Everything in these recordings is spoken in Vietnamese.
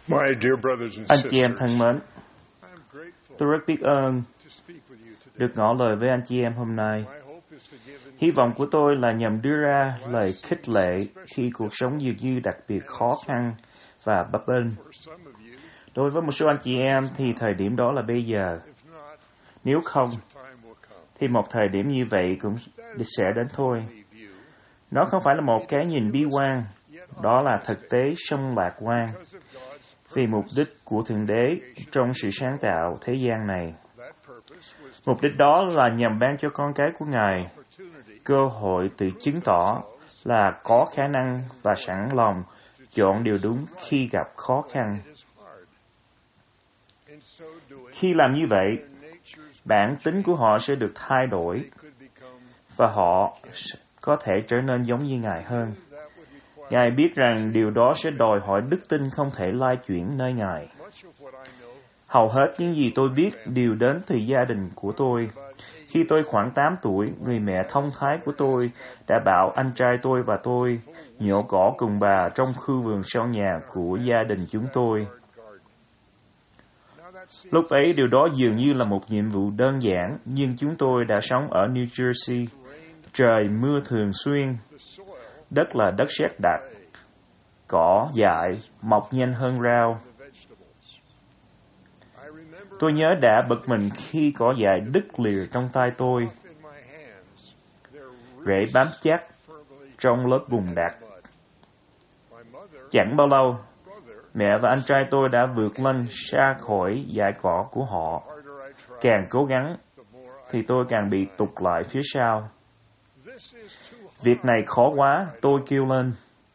Anh chị em thân mến, tôi rất biết ơn được ngỏ lời với anh chị em hôm nay. Hy vọng của tôi là nhằm đưa ra lời khích lệ khi cuộc sống dường như đặc biệt khó khăn và bấp bênh. Đối với một số anh chị em thì thời điểm đó là bây giờ. Nếu không, thì một thời điểm như vậy cũng sẽ đến thôi. Nó không phải là một cái nhìn bi quan, đó là thực tế sông lạc quan. Vì mục đích của Thượng Đế trong sự sáng tạo thế gian này. Mục đích đó là nhằm ban cho con cái của Ngài cơ hội tự chứng tỏ là có khả năng và sẵn lòng chọn điều đúng khi gặp khó khăn. Khi làm như vậy, bản tính của họ sẽ được thay đổi và họ có thể trở nên giống như Ngài hơn. Ngài biết rằng điều đó sẽ đòi hỏi đức tin không thể lai chuyển nơi Ngài. Hầu hết những gì tôi biết đều đến từ gia đình của tôi. Khi tôi khoảng 8 tuổi, người mẹ thông thái của tôi đã bảo anh trai tôi và tôi nhổ cỏ cùng bà trong khu vườn sau nhà của gia đình chúng tôi. Lúc ấy điều đó dường như là một nhiệm vụ đơn giản, nhưng chúng tôi đã sống ở New Jersey. Trời mưa thường xuyên, đất là đất sét đặc, cỏ dại mọc nhanh hơn rau. Tôi nhớ đã bực mình khi cỏ dại đứt lìa trong tay tôi. Rễ bám chắc trong lớp bùn đặc. Chẳng bao lâu, mẹ và anh trai tôi đã vượt lên xa khỏi dải cỏ của họ. Càng cố gắng, thì tôi càng bị tụt lại phía sau. Việc này khó quá, tôi kêu lên.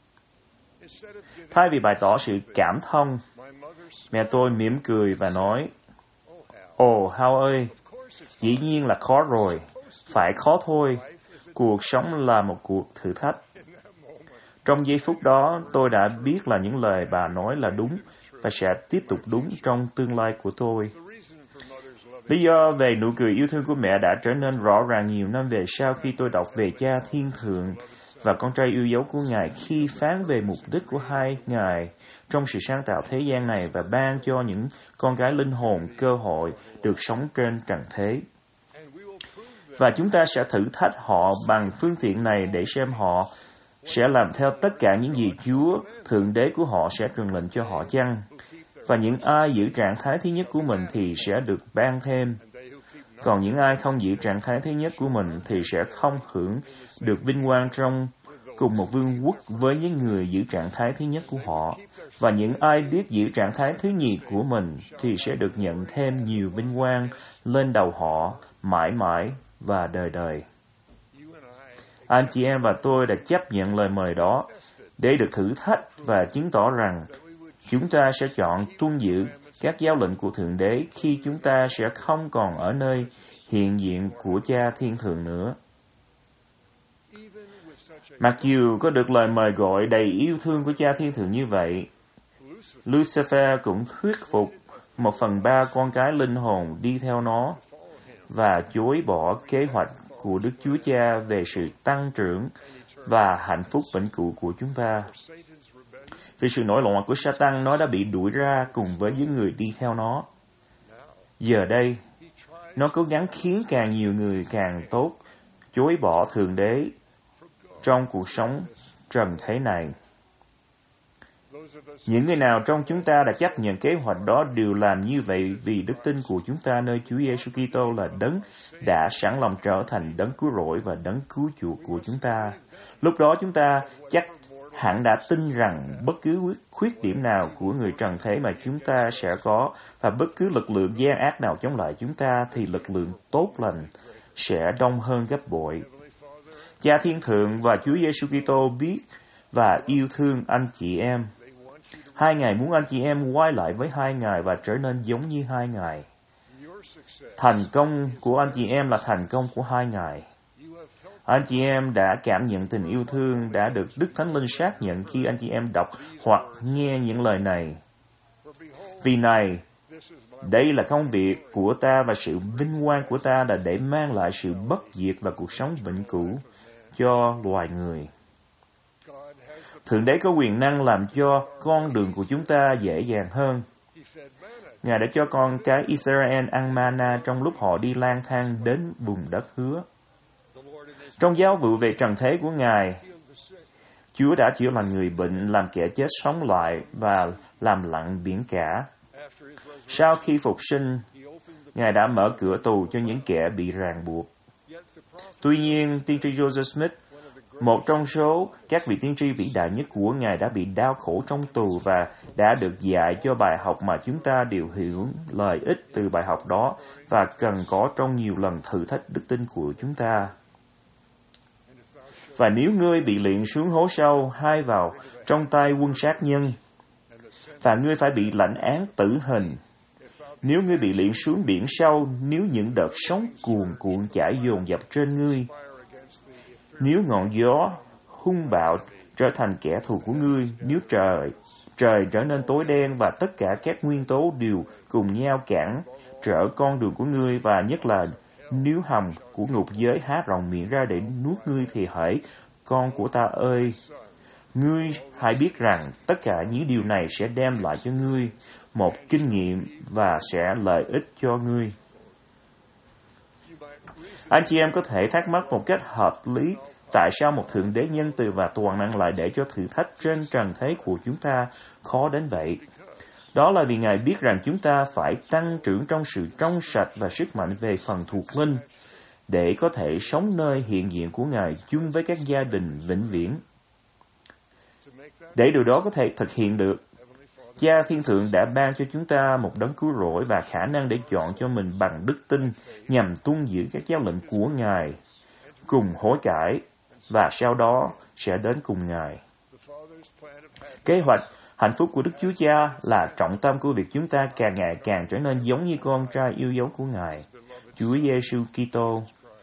Thay vì bày tỏ sự cảm thông, mẹ tôi mỉm cười và nói, Ồ, Hao ơi, dĩ nhiên là khó rồi, phải khó thôi, cuộc sống là một cuộc thử thách. Trong giây phút đó, tôi đã biết là những lời bà nói là đúng và sẽ tiếp tục đúng trong tương lai của tôi. Lý do về nụ cười yêu thương của mẹ đã trở nên rõ ràng nhiều năm về sau khi tôi đọc về Cha Thiên Thượng và con trai yêu dấu của Ngài khi phán về mục đích của hai Ngài trong sự sáng tạo thế gian này và ban cho những con gái linh hồn cơ hội được sống trên trần thế. Và chúng ta sẽ thử thách họ bằng phương tiện này để xem họ sẽ làm theo tất cả những gì Chúa, Thượng Đế của họ sẽ truyền lệnh cho họ chăng? Và những ai giữ trạng thái thứ nhất của mình thì sẽ được ban thêm. Còn những ai không giữ trạng thái thứ nhất của mình thì sẽ không hưởng được vinh quang trong cùng một vương quốc với những người giữ trạng thái thứ nhất của họ. Và những ai biết giữ trạng thái thứ nhì của mình thì sẽ được nhận thêm nhiều vinh quang lên đầu họ mãi mãi và đời đời. Anh chị em và tôi đã chấp nhận lời mời đó để được thử thách và chứng tỏ rằng chúng ta sẽ chọn tuân giữ các giáo lệnh của Thượng Đế khi chúng ta sẽ không còn ở nơi hiện diện của Cha Thiên Thượng nữa. Mặc dù có được lời mời gọi đầy yêu thương của Cha Thiên Thượng như vậy, Lucifer cũng thuyết phục 1/3 con cái linh hồn đi theo nó và chối bỏ kế hoạch của Đức Chúa Cha về sự tăng trưởng và hạnh phúc vĩnh cửu của chúng ta. Vì sự nổi loạn của Satan, nó đã bị đuổi ra cùng với những người đi theo nó. Giờ đây, nó cố gắng khiến càng nhiều người càng tốt chối bỏ Thượng Đế trong cuộc sống trần thế này. Những người nào trong chúng ta đã chấp nhận kế hoạch đó đều làm như vậy vì đức tin của chúng ta nơi Chúa Giêsu Kitô là Đấng đã sẵn lòng trở thành Đấng cứu rỗi và Đấng cứu chuộc của chúng ta. Lúc đó chúng ta chắc hẳn đã tin rằng bất cứ khuyết điểm nào của người trần thế mà chúng ta sẽ có và bất cứ lực lượng gian ác nào chống lại chúng ta thì lực lượng tốt lành sẽ đông hơn gấp bội. Cha Thiên Thượng và Chúa Giêsu Kitô biết và yêu thương anh chị em. Hai Ngài muốn anh chị em quay lại với hai Ngài và trở nên giống như hai Ngài. Thành công của anh chị em là thành công của hai Ngài. Anh chị em đã cảm nhận tình yêu thương đã được Đức Thánh Linh xác nhận khi anh chị em đọc hoặc nghe những lời này. Vì này, đây là công việc của ta và sự vinh quang của ta là để mang lại sự bất diệt và cuộc sống vĩnh cửu cho loài người. Thượng Đế có quyền năng làm cho con đường của chúng ta dễ dàng hơn. Ngài đã cho con cái Israel ăn mana trong lúc họ đi lang thang đến vùng đất hứa. Trong giáo vụ về trần thế của Ngài, Chúa đã chữa lành người bệnh, làm kẻ chết sống lại và làm lặng biển cả. Sau khi phục sinh, Ngài đã mở cửa tù cho những kẻ bị ràng buộc. Tuy nhiên, tiên tri Joseph Smith, một trong số các vị tiên tri vĩ đại nhất của Ngài, đã bị đau khổ trong tù và đã được dạy cho bài học mà chúng ta đều hiểu lợi ích từ bài học đó và cần có trong nhiều lần thử thách đức tin của chúng ta. Và nếu ngươi bị liệng xuống hố sâu hay vào trong tay quân sát nhân, và ngươi phải bị lãnh án tử hình. Nếu ngươi bị liệng xuống biển sâu, nếu những đợt sóng cuồn cuộn chảy dồn dập trên ngươi, nếu ngọn gió hung bạo trở thành kẻ thù của ngươi, nếu trời trở nên tối đen và tất cả các nguyên tố đều cùng nhau cản trở con đường của ngươi, và nhất là nếu hầm của ngục giới há rộng miệng ra để nuốt ngươi, thì hỡi con của ta ơi, ngươi hãy biết rằng tất cả những điều này sẽ đem lại cho ngươi một kinh nghiệm và sẽ lợi ích cho ngươi. Anh chị em có thể thắc mắc một cách hợp lý tại sao một Thượng Đế nhân từ và toàn năng lại để cho thử thách trên trần thế của chúng ta khó đến vậy. Đó là vì Ngài biết rằng chúng ta phải tăng trưởng trong sự trong sạch và sức mạnh về phần thuộc linh, để có thể sống nơi hiện diện của Ngài chung với các gia đình vĩnh viễn. Để điều đó có thể thực hiện được, Cha Thiên Thượng đã ban cho chúng ta một đấng cứu rỗi và khả năng để chọn cho mình bằng đức tin nhằm tuân giữ các giáo lệnh của Ngài, cùng hối cải, và sau đó sẽ đến cùng Ngài. Kế hoạch hạnh phúc của Đức Chúa Cha là trọng tâm của việc chúng ta càng ngày càng trở nên giống như con trai yêu dấu của Ngài, Chúa Giêsu Kitô.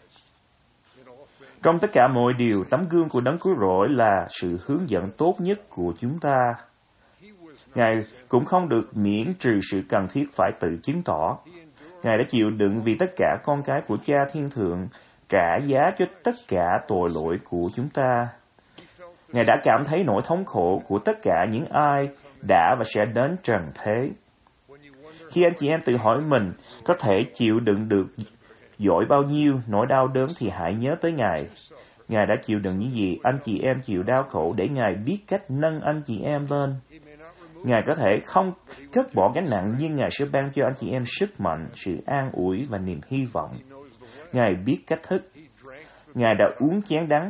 Trong tất cả mọi điều, tấm gương của đấng cứu rỗi là sự hướng dẫn tốt nhất của chúng ta. Ngài cũng không được miễn trừ sự cần thiết phải tự chứng tỏ. Ngài đã chịu đựng vì tất cả con cái của Cha Thiên Thượng, trả giá cho tất cả tội lỗi của chúng ta. Ngài đã cảm thấy nỗi thống khổ của tất cả những ai đã và sẽ đến trần thế. Khi anh chị em tự hỏi mình có thể chịu đựng được dỗi bao nhiêu nỗi đau đớn, thì hãy nhớ tới Ngài. Ngài đã chịu đựng những gì anh chị em chịu đau khổ để Ngài biết cách nâng anh chị em lên. Ngài có thể không cất bỏ gánh nặng, nhưng Ngài sẽ ban cho anh chị em sức mạnh, sự an ủi và niềm hy vọng. Ngài biết cách thức. Ngài đã uống chén đắng.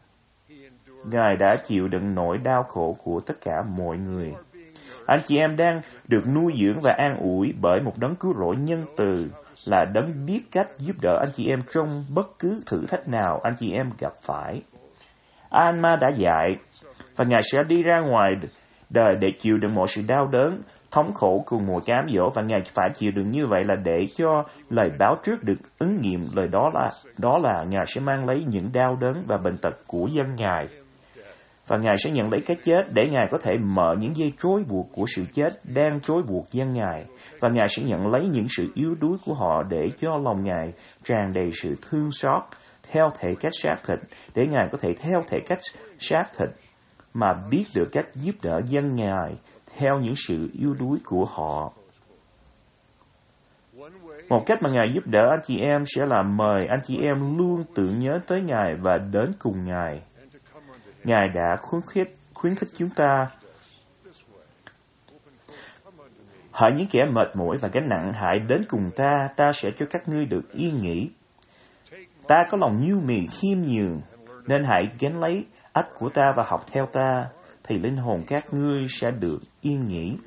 Ngài đã chịu đựng nỗi đau khổ của tất cả mọi người. Anh chị em đang được nuôi dưỡng và an ủi bởi một đấng cứu rỗi nhân từ, là đấng biết cách giúp đỡ anh chị em trong bất cứ thử thách nào anh chị em gặp phải. Alma đã dạy, và Ngài sẽ đi ra ngoài đời để chịu đựng mọi sự đau đớn, thống khổ cùng mọi cám dỗ, và Ngài phải chịu đựng như vậy là để cho lời báo trước được ứng nghiệm. Lời đó là Ngài sẽ mang lấy những đau đớn và bệnh tật của dân Ngài, và Ngài sẽ nhận lấy cái chết để Ngài có thể mở những dây trói buộc của sự chết đang trói buộc dân Ngài, và Ngài sẽ nhận lấy những sự yếu đuối của họ để cho lòng Ngài tràn đầy sự thương xót theo thể cách xác thịt, để Ngài có thể theo thể cách xác thịt mà biết được cách giúp đỡ dân Ngài theo những sự yếu đuối của họ. Một cách mà Ngài giúp đỡ anh chị em sẽ là mời anh chị em luôn tưởng nhớ tới Ngài và đến cùng Ngài. Ngài đã khuyến khích chúng ta. Hỡi những kẻ mệt mỏi và gánh nặng, hãy đến cùng ta sẽ cho các ngươi được yên nghỉ. Ta có lòng nhu mì khiêm nhường, nên hãy gánh lấy ách của ta và học theo ta, thì linh hồn các ngươi sẽ được yên nghỉ.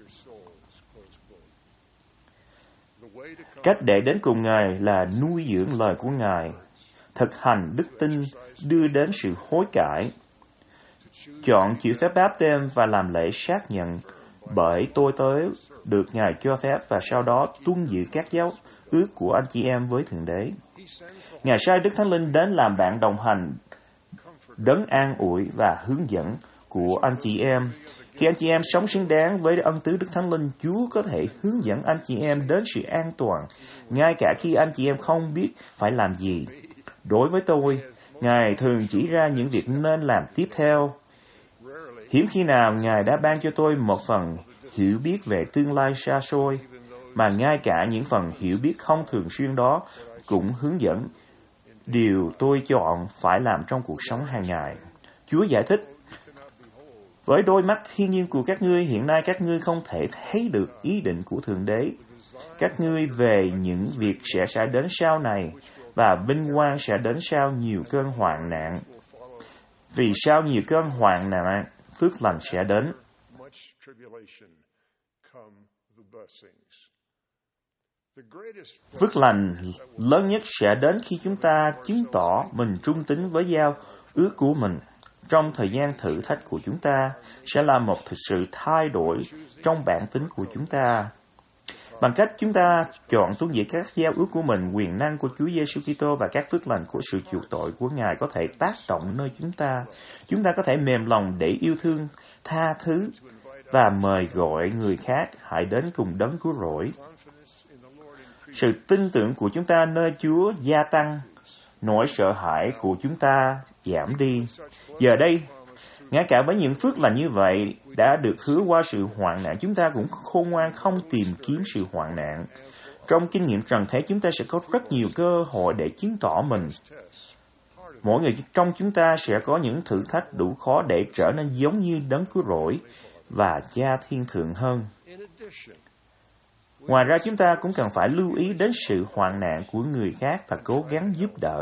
Cách để đến cùng Ngài là nuôi dưỡng lời của Ngài, thực hành đức tin đưa đến sự hối cải, chọn chịu phép báp têm và làm lễ xác nhận bởi tôi tới được Ngài cho phép, và sau đó tuân giữ các giáo ước của anh chị em với Thượng Đế. Ngài sai Đức Thánh Linh đến làm bạn đồng hành, đấng an ủi và hướng dẫn của anh chị em. Khi anh chị em sống xứng đáng với ân tứ Đức Thánh Linh, Chúa có thể hướng dẫn anh chị em đến sự an toàn, ngay cả khi anh chị em không biết phải làm gì. Đối với tôi, Ngài thường chỉ ra những việc nên làm tiếp theo. Hiếm khi nào Ngài đã ban cho tôi một phần hiểu biết về tương lai xa xôi, mà ngay cả những phần hiểu biết không thường xuyên đó cũng hướng dẫn điều tôi chọn phải làm trong cuộc sống hàng ngày. Chúa giải thích, với đôi mắt thiên nhiên của các ngươi, hiện nay các ngươi không thể thấy được ý định của Thượng Đế. Các ngươi về những việc sẽ đến sau này, và vinh quang sẽ đến sau nhiều cơn hoạn nạn. Vì sau nhiều cơn hoạn nạn, phước lành sẽ đến. Phước lành lớn nhất sẽ đến khi chúng ta chứng tỏ mình trung tín với giao ước của mình. Trong thời gian thử thách của chúng ta sẽ là một thực sự thay đổi trong bản tính của chúng ta. Bằng cách chúng ta chọn tuân giữ các giao ước của mình, quyền năng của Chúa Giêsu Kitô và các phước lành của sự chuộc tội của Ngài có thể tác động nơi chúng ta. Chúng ta có thể mềm lòng để yêu thương, tha thứ và mời gọi người khác hãy đến cùng đấng cứu rỗi. Sự tin tưởng của chúng ta nơi Chúa gia tăng, nỗi sợ hãi của chúng ta giảm đi. Giờ đây, ngay cả với những phước lành như vậy đã được hứa qua sự hoạn nạn, chúng ta cũng khôn ngoan không tìm kiếm sự hoạn nạn. Trong kinh nghiệm trần thế, chúng ta sẽ có rất nhiều cơ hội để chứng tỏ mình. Mỗi người trong chúng ta sẽ có những thử thách đủ khó để trở nên giống như đấng cứu rỗi và Cha thiên thượng hơn. Ngoài ra, chúng ta cũng cần phải lưu ý đến sự hoạn nạn của người khác và cố gắng giúp đỡ.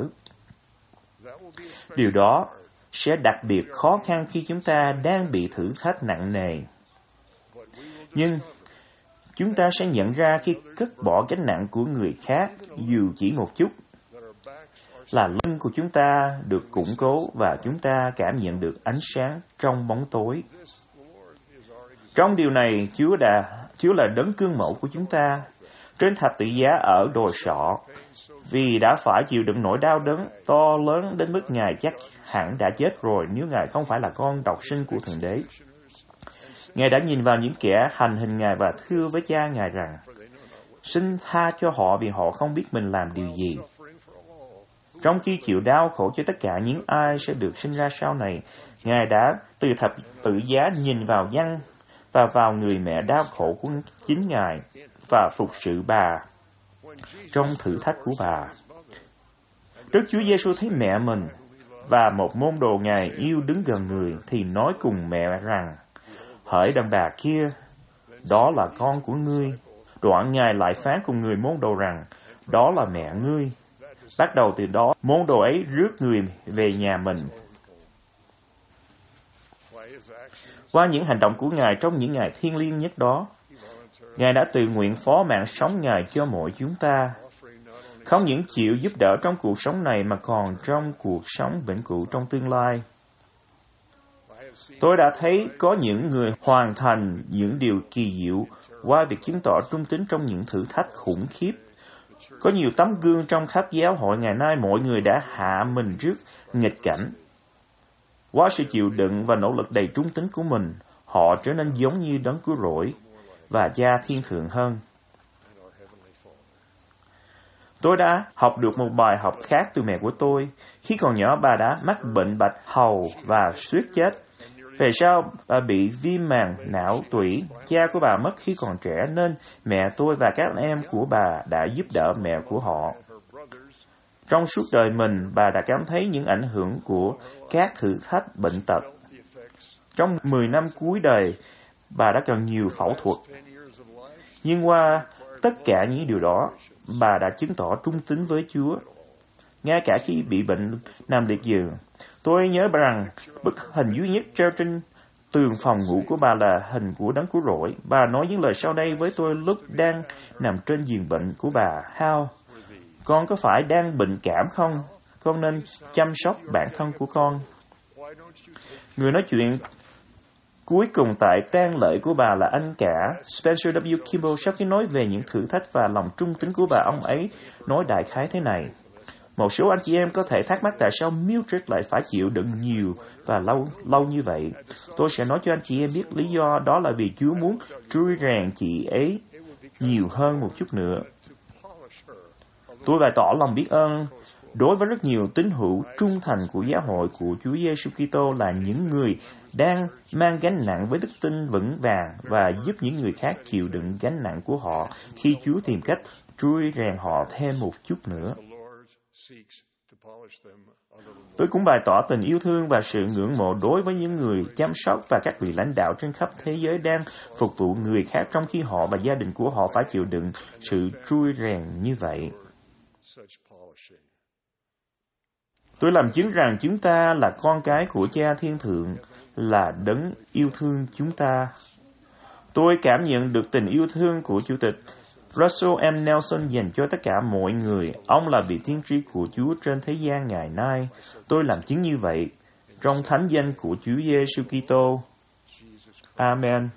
Điều đó sẽ đặc biệt khó khăn khi chúng ta đang bị thử thách nặng nề. Nhưng chúng ta sẽ nhận ra khi cất bỏ gánh nặng của người khác, dù chỉ một chút, là lưng của chúng ta được củng cố và chúng ta cảm nhận được ánh sáng trong bóng tối. Trong điều này, Chúa là đấng gương mẫu của chúng ta. Trên thập tự giá ở đồi sọ, vì đã phải chịu đựng nỗi đau đớn to lớn đến mức Ngài chắc hẳn đã chết rồi nếu Ngài không phải là con độc sinh của Thượng Đế. Ngài đã nhìn vào những kẻ hành hình Ngài và thưa với Cha Ngài rằng, xin tha cho họ vì họ không biết mình làm điều gì. Trong khi chịu đau khổ cho tất cả những ai sẽ được sinh ra sau này, Ngài đã từ thập tự giá nhìn vào dân và vào người mẹ đau khổ của chính Ngài và phục sự bà trong thử thách của bà. Đức Chúa Giêsu thấy mẹ mình và một môn đồ Ngài yêu đứng gần người thì nói cùng mẹ rằng, hỡi đàn bà kia, đó là con của ngươi. Đoạn Ngài lại phán cùng người môn đồ rằng, đó là mẹ ngươi. Bắt đầu từ đó, môn đồ ấy rước người về nhà mình. Qua những hành động của Ngài trong những ngày thiêng liêng nhất đó, Ngài đã tự nguyện phó mạng sống Ngài cho mỗi chúng ta. Không những chịu giúp đỡ trong cuộc sống này mà còn trong cuộc sống vĩnh cửu trong tương lai. Tôi đã thấy có những người hoàn thành những điều kỳ diệu qua việc chứng tỏ trung tín trong những thử thách khủng khiếp. Có nhiều tấm gương trong khắp giáo hội ngày nay, mọi người đã hạ mình trước nghịch cảnh. Qua sự chịu đựng và nỗ lực đầy trung tín của mình, họ trở nên giống như đấng cứu rỗi và Cha thiên thượng hơn. Tôi đã học được một bài học khác từ mẹ của tôi. Khi còn nhỏ, bà đã mắc bệnh bạch hầu và suýt chết. Về sau, bà bị viêm màng não tủy. Cha của bà mất khi còn trẻ nên mẹ tôi và các em của bà đã giúp đỡ mẹ của họ. Trong suốt đời mình, bà đã cảm thấy những ảnh hưởng của các thử thách bệnh tật. Trong 10 năm cuối đời, bà đã cần nhiều phẫu thuật. Nhưng qua tất cả những điều đó, bà đã chứng tỏ trung tín với Chúa. Ngay cả khi bị bệnh nằm liệt giường, tôi nhớ rằng bức hình duy nhất treo trên tường phòng ngủ của bà là hình của đấng cứu rỗi. Bà nói những lời sau đây với tôi lúc đang nằm trên giường bệnh của bà. Hao, con có phải đang bệnh cảm không? Con nên chăm sóc bản thân của con. Người nói chuyện cuối cùng tại tang lễ của bà là anh cả Spencer W. Kimball. Sau khi nói về những thử thách và lòng trung tín của bà, ông ấy nói đại khái thế này. Một số anh chị em có thể thắc mắc tại sao Mildred lại phải chịu đựng nhiều và lâu như vậy. Tôi sẽ nói cho anh chị em biết lý do, đó là vì Chúa muốn trui rèn chị ấy nhiều hơn một chút nữa. Tôi bày tỏ lòng biết ơn Đối với rất nhiều tín hữu trung thành của giáo hội của Chúa Giêsu Kitô là những người đang mang gánh nặng với đức tin vững vàng và giúp những người khác chịu đựng gánh nặng của họ khi Chúa tìm cách trui rèn họ thêm một chút nữa. Tôi cũng bày tỏ tình yêu thương và sự ngưỡng mộ đối với những người chăm sóc và các vị lãnh đạo trên khắp thế giới đang phục vụ người khác trong khi họ và gia đình của họ phải chịu đựng sự trui rèn như vậy. Tôi làm chứng rằng chúng ta là con cái của Cha Thiên Thượng, là Đấng yêu thương chúng ta. Tôi cảm nhận được tình yêu thương của Chủ tịch Russell M. Nelson dành cho tất cả mọi người. Ông là vị tiên tri của Chúa trên thế gian ngày nay. Tôi làm chứng như vậy trong thánh danh của Chúa Giêsu Kitô. Amen.